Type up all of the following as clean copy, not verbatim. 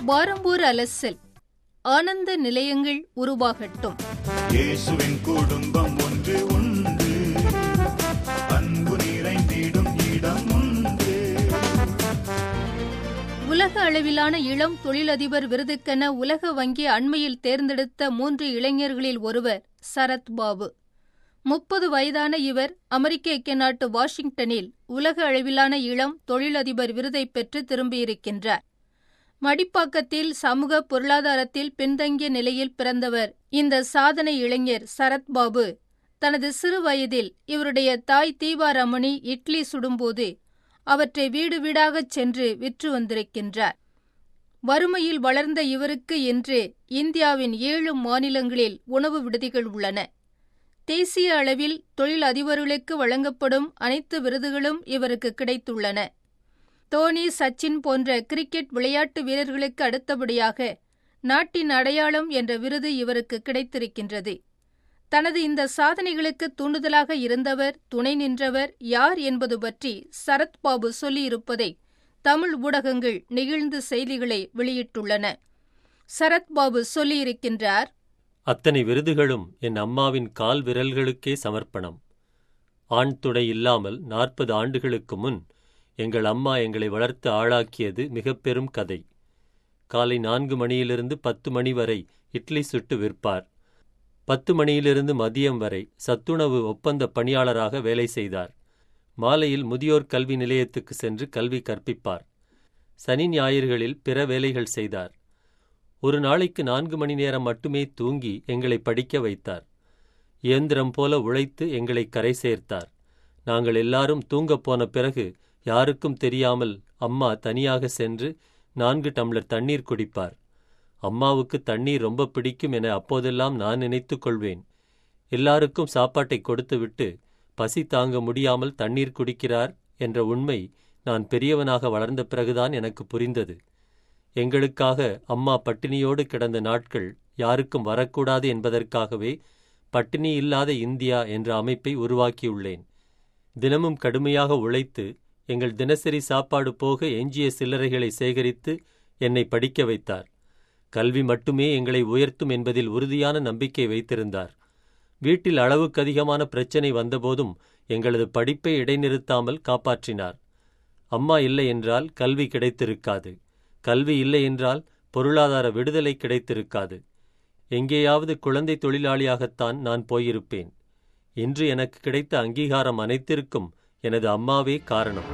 வாரம்பூர் அலசல் ஆனந்த நிலையங்கள் உருவாகட்டும். இயேசுவின் குடும்பம் ஒன்று உண்டு, அன்பு நிறைந்திடும் இடம் உண்டு. உலக அளவிலான இளம் தொழிலதிபர் விருதுக்கென உலக வங்கி அண்மையில் தேர்ந்தெடுத்த 3 இளைஞர்களில் ஒருவர் சரத் பாபு. 30 வயதான இவர் அமெரிக்க ஐக்கிய நாட்டு வாஷிங்டனில் உலக அளவிலான இளம் தொழிலதிபர் விருதை பெற்று திரும்பியிருக்கின்றார். மடிப்பாக்கத்தில் சமூக பொருளாதாரத்தில் பின்தங்கிய நிலையில் பிறந்தவர் இந்த சாதனை இளைஞர் சரத் பாபு தனது சிறு வயதில் இவருடைய தாய் தீபாரமணி இட்லி சுடும்போது அவற்றை வீடு வீடாகச் சென்று விற்று வந்திருக்கின்றார். வறுமையில் வளர்ந்த இவருக்கு இன்று இந்தியாவின் 7 மாநிலங்களில் உணவு விடுதிகள் உள்ளன. தேசிய அளவில் தொழில் அதிபர்களுக்கு வழங்கப்படும் அனைத்து விருதுகளும் இவருக்கு கிடைத்துள்ளன. தோனி, சச்சின் போன்ற கிரிக்கெட் விளையாட்டு வீரர்களுக்கு அடுத்தபடியாக நாட்டின் அடையாளம் என்ற விருது இவருக்கு கிடைத்திருக்கின்றது. தனது இந்த சாதனைகளுக்கு தூண்டுதலாக இருந்தவர், துணை நின்றவர் யார் என்பது பற்றி சரத் பாபு சொல்லியிருப்பதை தமிழ் ஊடகங்கள் நெகிழ்ந்து செய்திகளை வெளியிட்டுள்ளன. சரத் பாபு சொல்லியிருக்கின்றார்: அத்தனை விருதுகளும் என் அம்மாவின் கால் விரல்களுக்கே சமர்ப்பணம். ஆண் துணை இல்லாமல் 40 ஆண்டுகளுக்கு முன் எங்கள் அம்மா எங்களை வளர்த்து ஆளாக்கியது மிக பெரும் கதை. காலை 4 மணியிலிருந்து 10 மணி வரை இட்லி சுட்டு விற்பார். 10 மணியிலிருந்து மதியம் வரை சத்துணவு ஒப்பந்த பணியாளராக வேலை செய்தார். மாலையில் முதியோர் கல்வி நிலையத்துக்கு சென்று கல்வி கற்பிப்பார். சனி ஞாயிறுகளில் பிற வேலைகள் செய்தார். ஒரு நாளைக்கு 4 மணி நேரம் மட்டுமே தூங்கி எங்களை படிக்க வைத்தார். இயந்திரம் போல உழைத்து எங்களை கரை சேர்த்தார். நாங்கள் எல்லாரும் தூங்கப் போன பிறகு யாருக்கும் தெரியாமல் அம்மா தனியாக சென்று 4 டம்ளர் தண்ணீர் குடிப்பார். அம்மாவுக்கு தண்ணீர் ரொம்ப பிடிக்கும் என அப்போதெல்லாம் நான் நினைத்து கொள்வேன். எல்லாருக்கும் சாப்பாட்டை கொடுத்துவிட்டு பசி தாங்க முடியாமல் தண்ணீர் குடிக்கிறார் என்ற உண்மை நான் பெரியவனாக வளர்ந்த பிறகுதான் எனக்கு புரிந்தது. எங்களுக்காக அம்மா பட்டினியோடு கிடந்த நாட்கள் யாருக்கும் வரக்கூடாது என்பதற்காகவே பட்டினி இல்லாத இந்தியா என்ற அமைப்பை உருவாக்கியுள்ளேன். தினமும் கடுமையாக உழைத்து எங்கள் தினசரி சாப்பாடு போக எஞ்சிய சில்லறைகளை சேகரித்து என்னை படிக்க வைத்தார். கல்வி மட்டுமே எங்களை உயர்த்தும் என்பதில் உறுதியான நம்பிக்கை வைத்திருந்தார். வீட்டில் அளவுக்கு அதிகமான பிரச்சனை வந்தபோதும் எங்களது படிப்பை இடைநிறுத்தாமல் காப்பாற்றினார். அம்மா இல்லை என்றால் கல்வி கிடைத்திருக்காது. கல்வி இல்லை என்றால் பொருளாதார விடுதலை கிடைத்திருக்காது. எங்கேயாவது குழந்தை தொழிலாளியாகத்தான் நான் போயிருப்பேன். இன்று எனக்கு கிடைத்த அங்கீகாரம் அனைத்திற்கும் எனது அம்மாவே காரணம்.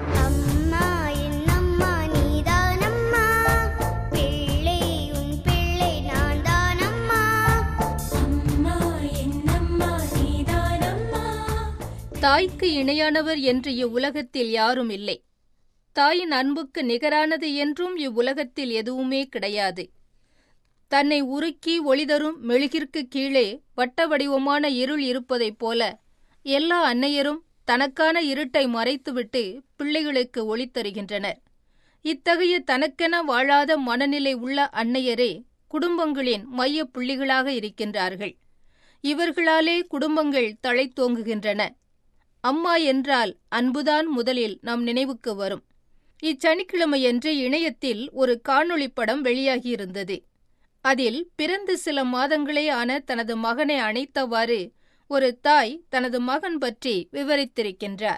தாய்க்கு இணையானவர் என்று இவ்வுலகத்தில் யாரும் இல்லை. தாயின் அன்புக்கு நிகரானது என்றும் இவ்வுலகத்தில் எதுவுமே கிடையாது. தன்னை உருக்கி ஒளிதரும் மெழுகிற்கு கீழே வட்ட வடிவமான இருள் இருப்பதைப் போல எல்லா அன்னையரும் தனக்கான இருட்டை மறைத்துவிட்டு பிள்ளைகளுக்கு ஒளி தருகின்றனர். இத்தகைய தனக்கென வாழாத மனநிலை உள்ள அன்னையரே குடும்பங்களின் மைய புள்ளிகளாக இருக்கின்றார்கள். இவர்களாலே குடும்பங்கள் தழைத்தோங்குகின்றன. அம்மா என்றால் அன்புதான் முதலில் நம் நினைவுக்கு வரும். இச்சனிக்கிழமையன்று இணையத்தில் ஒரு காணொளி படம் வெளியாகியிருந்தது. அதில் பிறந்து சில மாதங்களே ஆன தனது மகனை அணைத்தவாறு ஒரு தாய் தனது மகன் பற்றி விவரித்திருக்கின்றார்.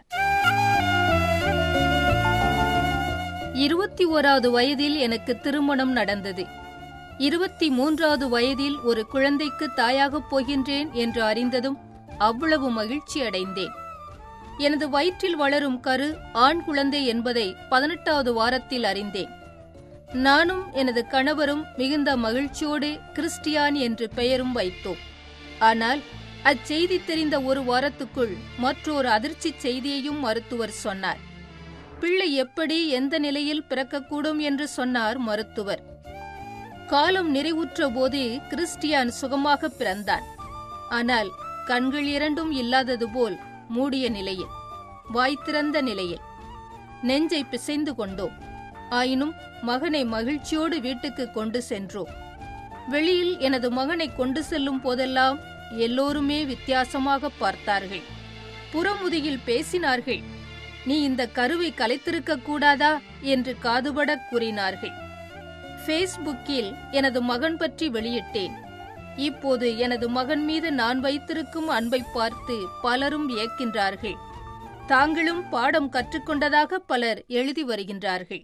21வது வயதில் எனக்கு திருமணம் நடந்தது. 23வது வயதில் ஒரு குழந்தைக்கு தாயாகப் போகின்றேன் என்று அறிந்ததும் அவ்வளவு மகிழ்ச்சி அடைந்தேன். எனது வயிற்றில் வளரும் கரு ஆண் குழந்தை என்பதை 18வது வாரத்தில் அறிந்தேன். நானும் எனது கணவரும் மிகுந்த மகிழ்ச்சியோடு கிறிஸ்டியான் என்று பெயரும் வைத்தோம். ஆனால் அச்செய்தி தெரிந்த ஒரு வாரத்துக்குள் மற்றொரு அதிர்ச்சி செய்தியையும் மருத்துவர் சொன்னார். பிள்ளை எப்படி எந்த நிலையில் பிறக்கக்கூடும் என்று சொன்னார் மருத்துவர். காலம் நிறைவுற்ற போது கிறிஸ்டியான் சுகமாக பிறந்தான். ஆனால் கண்கள் இரண்டும் இல்லாதது போல் மூடிய நிலையில், வாய் திறந்த நிலையில். நெஞ்சை பிசைந்து கொண்டோம். ஆயினும் மகனை மகிழ்ச்சியோடு வீட்டுக்கு கொண்டு சென்றோம். வெளியில் எனது மகனை கொண்டு செல்லும் போதெல்லாம் எல்லோருமே வித்தியாசமாக பார்த்தார்கள். புறமுதுகில் பேசினார்கள். நீ இந்த கருவை கலைத்திருக்க கூடாதா என்று காதுபட கூறினார்கள். ஃபேஸ்புக்கில் எனது மகன் பற்றி வெளியிட்டேன். இப்போது எனது மகன் மீது நான் வைத்திருக்கும் அன்பை பார்த்து பலரும் வியக்கின்றார்கள். தாங்களும் பாடம் கற்றுக்கொண்டதாக பலர் எழுதி வருகின்றார்கள்.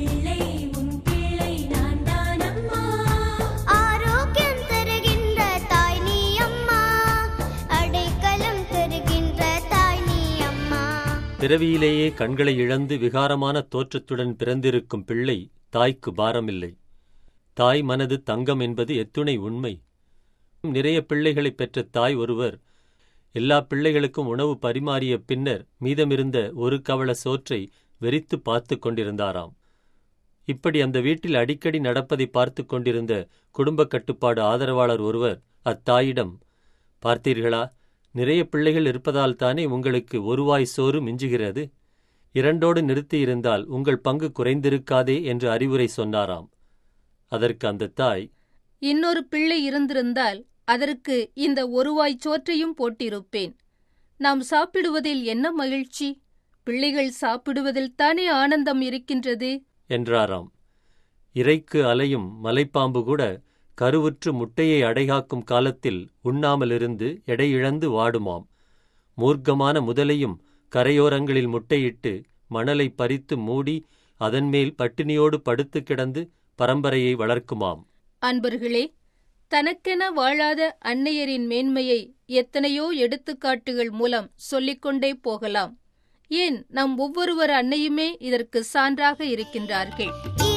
பிறவியிலேயே கண்களை இழந்து விகாரமான தோற்றத்துடன் பிறந்திருக்கும் பிள்ளை தாய்க்கு பாரமில்லை. தாய் மனது தங்கம் என்பது எத்துணை உண்மை. நிறைய பிள்ளைகளை பெற்ற தாய் ஒருவர் எல்லா பிள்ளைகளுக்கும் உணவு பரிமாறிய பின்னர் மீதமிருந்த ஒரு கவள சோற்றை வெறித்து பார்த்து கொண்டிருந்தாராம். இப்படி அந்த வீட்டில் அடிக்கடி நடப்பதை பார்த்து கொண்டிருந்த குடும்ப கட்டுப்பாடு ஆதரவாளர் ஒருவர் அத்தாயிடம், பார்த்தீர்களா, நிறைய பிள்ளைகள் இருப்பதால் தானே உங்களுக்கு ஒரு வாய் சோறு மிஞ்சுகிறது. 2 நிறுத்தியிருந்தால் உங்கள் பங்கு குறைந்திருக்காதே என்று அறிவுரை சொன்னாராம். அதற்கு அந்த தாய், இன்னொரு பிள்ளை இருந்திருந்தால் அதற்கு இந்த ஒரு வாய் சோற்றையும் போட்டிருப்பேன். நாம் சாப்பிடுவதில் என்ன மகிழ்ச்சி? பிள்ளைகள் சாப்பிடுவதில் தானே ஆனந்தம் இருக்கின்றது என்றாராம். இறைக்கு அலையும் மலைப்பாம்பு கூட கருவுற்று முட்டையை அடைகாக்கும் காலத்தில் உண்ணாமலிருந்து எடையிழந்து வாடுமாம். மூர்க்கமான முதலையும் கரையோரங்களில் முட்டையிட்டு மணலை பறித்து மூடி அதன்மேல் பட்டினியோடு படுத்து கிடந்து பரம்பரையை வளர்க்குமாம். அன்பர்களே, தனக்கென வாழாத அன்னையரின் மேன்மையை எத்தனையோ எடுத்துக்காட்டுகள் மூலம் சொல்லிக்கொண்டே போகலாம். ஏன் நம் ஒவ்வொருவர் அன்னையுமே இதற்கு சான்றாக இருக்கின்றார்கள்.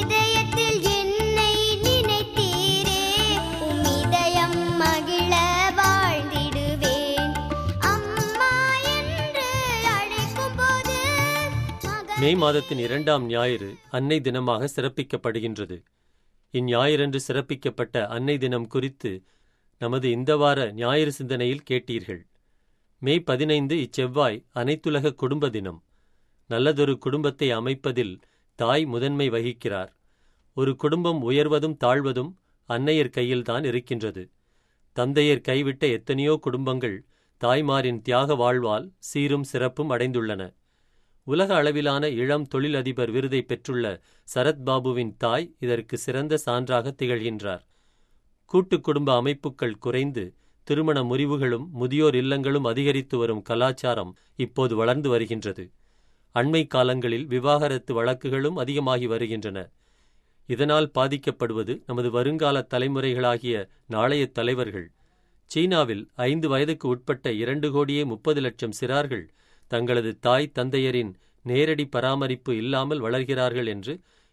மே மாதத்தின் 2ஆம் ஞாயிறு அன்னை தினமாக சிறப்பிக்கப்படுகின்றது. இந்ஞாயிறன்று சிறப்பிக்கப்பட்ட அன்னை தினம் குறித்து நமது இந்த வார ஞாயிறு சிந்தனையில் கேட்டீர்கள். மே 15 இச்செவ்வாய் அனைத்துலக குடும்ப தினம். நல்லதொரு குடும்பத்தை அமைப்பதில் தாய் முதன்மை வகிக்கிறார். ஒரு குடும்பம் உயர்வதும் தாழ்வதும் அன்னையர் கையில்தான் இருக்கின்றது. தந்தையர் கைவிட்ட எத்தனையோ குடும்பங்கள் தாய்மாரின் தியாக வாழ்வால் சீரும் சிறப்பும் அடைந்துள்ளன. உலக அளவிலான இளம் தொழிலதிபர் விருதை பெற்றுள்ள சரத்பாபுவின் தாய் இதற்கு சிறந்த சான்றாக திகழ்கின்றார். கூட்டு குடும்ப அமைப்புகள் குறைந்து திருமண முறிவுகளும் முதியோர் இல்லங்களும் அதிகரித்து வரும் கலாச்சாரம் இப்போது வளர்ந்து வருகின்றது. அண்மை காலங்களில் விவாகரத்து வழக்குகளும் அதிகமாகி வருகின்றன. இதனால் பாதிக்கப்படுவது நமது வருங்கால தலைமுறைகளாகிய நாளைய தலைவர்கள். சீனாவில் 5 வயதுக்கு உட்பட்ட 2,30,00,000 சிறார்கள் தங்களது தாய் தந்தையரின் நேரடி பராமரிப்பு இல்லாமல் வளர்கிறார்கள் என்று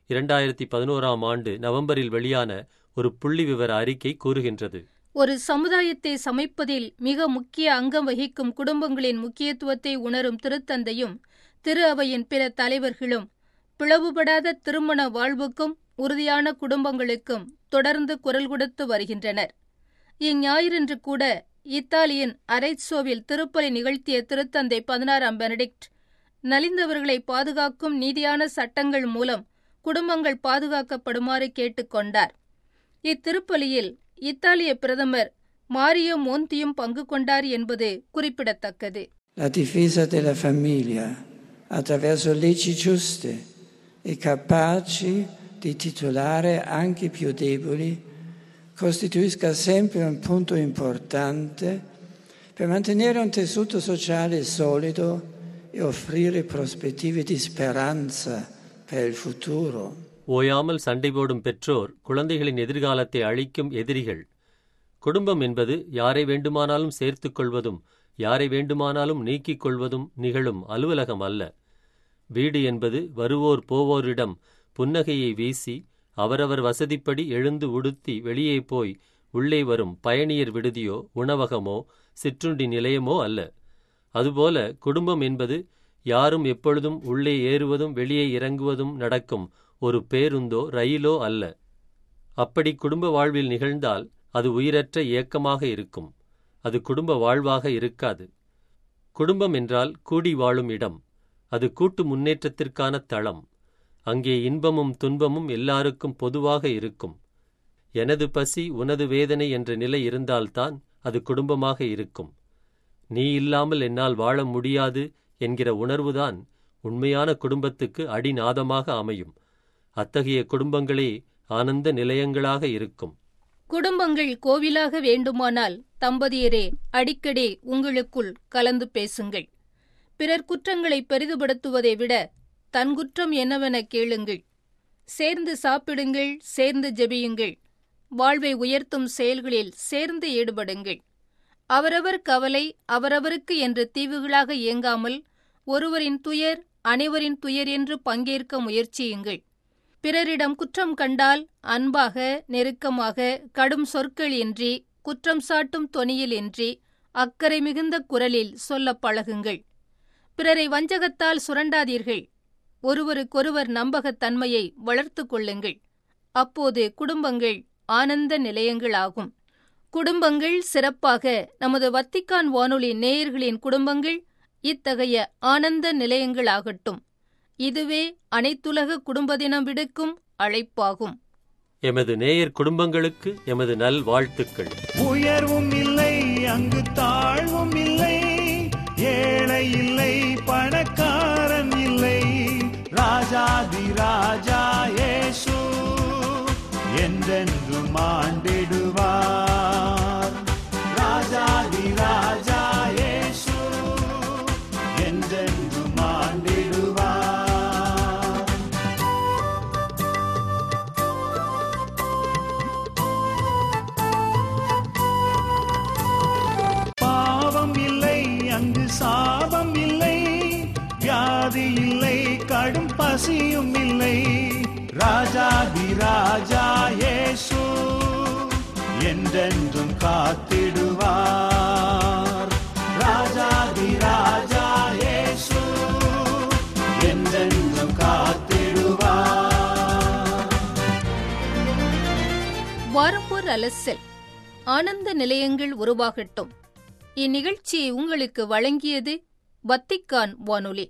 2011ஆம் ஆண்டு நவம்பரில் வெளியான ஒரு புள்ளி விவர அறிக்கை கூறுகின்றது. ஒரு சமுதாயத்தை சமைப்பதில் மிக முக்கிய அங்கம் வகிக்கும் குடும்பங்களின் முக்கியத்துவத்தை உணரும் திருத்தந்தையும் திரு அவையின் பிற தலைவர்களும் பிளவுபடாத திருமண வாழ்வுக்கும் உறுதியான குடும்பங்களுக்கும் தொடர்ந்து குரல் கொடுத்து வருகின்றனர். இஞ்ஞாயிறன்று கூட இத்தாலியின் அரேட்சோவில் திருப்பலி நிகழ்த்திய திருத்தந்தை 16ஆம் பெனடிக்ட் நலிந்தவர்களை பாதுகாக்கும் நீதியான சட்டங்கள் மூலம் குடும்பங்கள் பாதுகாக்கப்படுமாறு கேட்டுக்கொண்டார். இத்திருப்பலியில் இத்தாலிய பிரதமர் மாரியோ மோந்தியும் பங்கு கொண்டார் என்பது குறிப்பிடத்தக்கது. La difesa della famiglia attraverso leggi giuste e capaci di tutelare anche i più deboli costituisca sempre un punto importante per mantenere un tessuto sociale solido e offrire prospettive di speranza per il futuro. ஓயாமல் சண்டை போடும் பெற்றோர் குழந்தைகளின் எதிர்காலத்தை அழிக்கும் எதிரிகள். குடும்பம் என்பது யாரை வேண்டுமானாலும் சேர்த்துக் கொள்வதும் யாரை வேண்டுமானாலும் நீக்கிக் கொள்வதும் நிகழும் அலுவலகம் அல்ல. வீடு என்பது வருவோர் போவோரிடம் புன்னகையை வீசி அவரவர் வசதிப்படி எழுந்து உடுத்தி வெளியே போய் உள்ளே வரும் பயணியர் விடுதியோ உணவகமோ சிற்றுண்டி நிலையமோ அல்ல. அதுபோல குடும்பம் என்பது யாரும் எப்பொழுதும் உள்ளே ஏறுவதும் வெளியே இறங்குவதும் நடக்கும் ஒரு பேருந்தோ ரயிலோ அல்ல. அப்படி குடும்ப வாழ்வில் நிகழ்ந்தால் அது உயிரற்ற இயக்கமாக இருக்கும். அது குடும்ப வாழ்வாக இருக்காது. குடும்பம் என்றால் கூடி வாழும் இடம். அது கூட்டு முன்னேற்றத்திற்கான தளம். அங்கே இன்பமும் துன்பமும் எல்லாருக்கும் பொதுவாக இருக்கும். எனது பசி உனது வேதனை என்ற நிலை இருந்தால்தான் அது குடும்பமாக இருக்கும். நீ இல்லாமல் என்னால் வாழ முடியாது என்கிற உணர்வுதான் உண்மையான குடும்பத்துக்கு அடிநாதமாக அமையும். அத்தகைய குடும்பங்களே ஆனந்த நிலையங்களாக இருக்கும். குடும்பங்கள் கோவிலாக வேண்டுமானால் தம்பதியரே அடிக்கடி உங்களுக்குள் கலந்து பேசுங்கள். பிறர் குற்றங்களை பெரிதுபடுத்துவதை விட தன் குற்றம் என்னவென கேளுங்கள். சேர்ந்து சாப்பிடுங்கள், சேர்ந்து ஜெபியுங்கள். வாழ்வை உயர்த்தும் செயல்களில் சேர்ந்து ஈடுபடுங்கள். அவரவர் கவலை அவரவருக்கு என்று தீவுகளாக இயங்காமல் ஒருவரின் துயர் அனைவரின் துயர் என்று பங்கேற்க முயற்சியுங்கள். பிறரிடம் குற்றம் கண்டால் அன்பாக, நெருக்கமாக, கடும் சொற்கள் இன்றி, குற்றம் சாட்டும் தொனியில் இன்றி, அக்கறை மிகுந்த குரலில் சொல்ல பழகுங்கள். பிறரை வஞ்சகத்தால் சுரண்டாதீர்கள். ஒருவருக்கொருவர் நம்பகத்தன்மையை வளர்த்து கொள்ளுங்கள். அப்போது குடும்பங்கள் ஆனந்த நிலையங்களாகும். குடும்பங்கள் சிறப்பாக நமது வத்திக்கான் வானொலி நேயர்களின் குடும்பங்கள் இத்தகைய ஆனந்த நிலையங்களாகட்டும். இதுவே அனைத்துலக குடும்ப தினம் விடுக்கும் அழைப்பாகும். எமது நேயர் குடும்பங்களுக்கு எமது நல் வாழ்த்துக்கள். உயர்வும் இல்லை, அங்கு தாழ்வும் இல்லை, ஏழை இல்லை, பணக்காரன் இல்லை, ராஜாதி ராஜா இயேசு என்றென்றும் ஆண்டிடுவார். ராஜாதி ராஜா இயேசு என்றென்றும் ஆண்டிடுவார். பாவம் இல்லை, அங்கு சாபம் இல்லை, வியாதி இல்லை, கடும் பசியும் இல்லை, ராஜாதி ராஜா இயேசு என்றென்றும் காத்திடுவார். ராஜாதி ராஜா இயேசு என்றென்றும் காத்திடுவார். வாரம்பூர் அலசல் ஆனந்த நிலையங்கள் உருவாகட்டும். இந்நிகழ்ச்சியை உங்களுக்கு வழங்கியது வத்திக்கான் வானொலி.